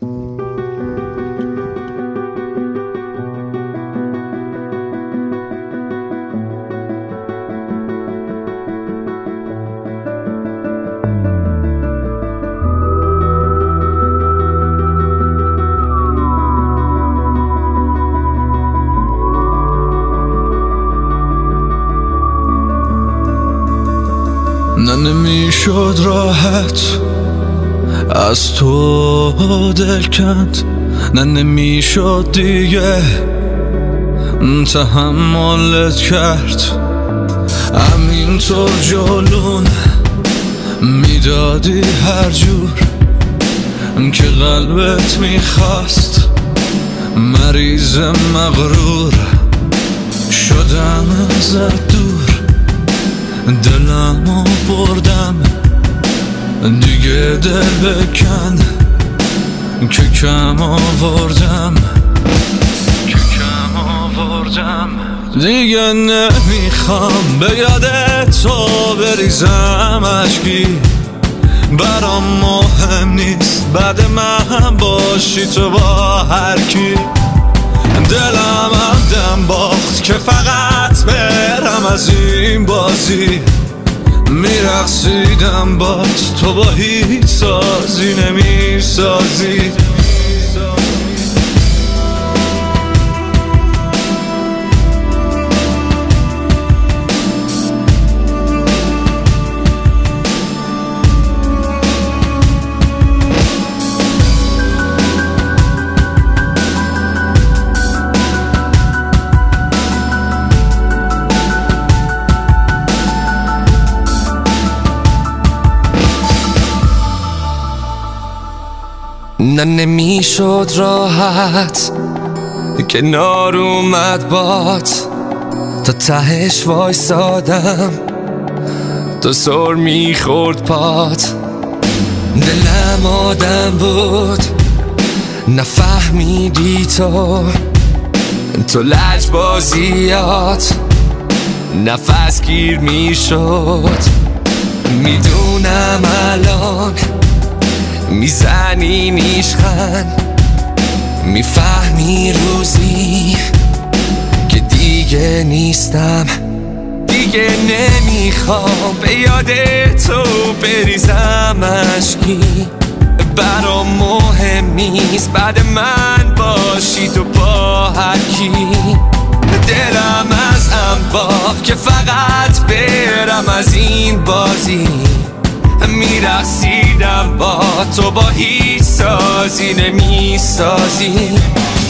نه نمیشد راحت از تو دل کند، نه نمیشد دیگه تحملت کرد. همینطور جلون میدادی هر جور که قلبت میخواست. مریض مغرور شدم ازت دور، دلمو بردم دیگه دل بکن که کم آوردم دیگه نمیخوام به یاد تو بریزم اشکی. برام مهم نیست بعد من باشی تو با هر کی. دلم هم دم باخت که فقط برم از این بازی. میرقصیدم بات تو با هیچ سازی نمیسازی. نه نمیشد راحت کنار اومد بات، تا تهش وایسادم تا سر میخورد پات. دلم آدم بود نفهمیدی تو لجبازیات نفس گیر میشد. میدونم الان میزنی نیشخند، میفهمی روزی که دیگه نیستم. دیگه نمیخوام به یاد تو بریزم اشکی. برام مهم نیست بعد من باشی تو با هر کی. دلم از هم باخت که فقط برم از این بازی. میرقصیدم با تو با هیچ سازی نمیسازی.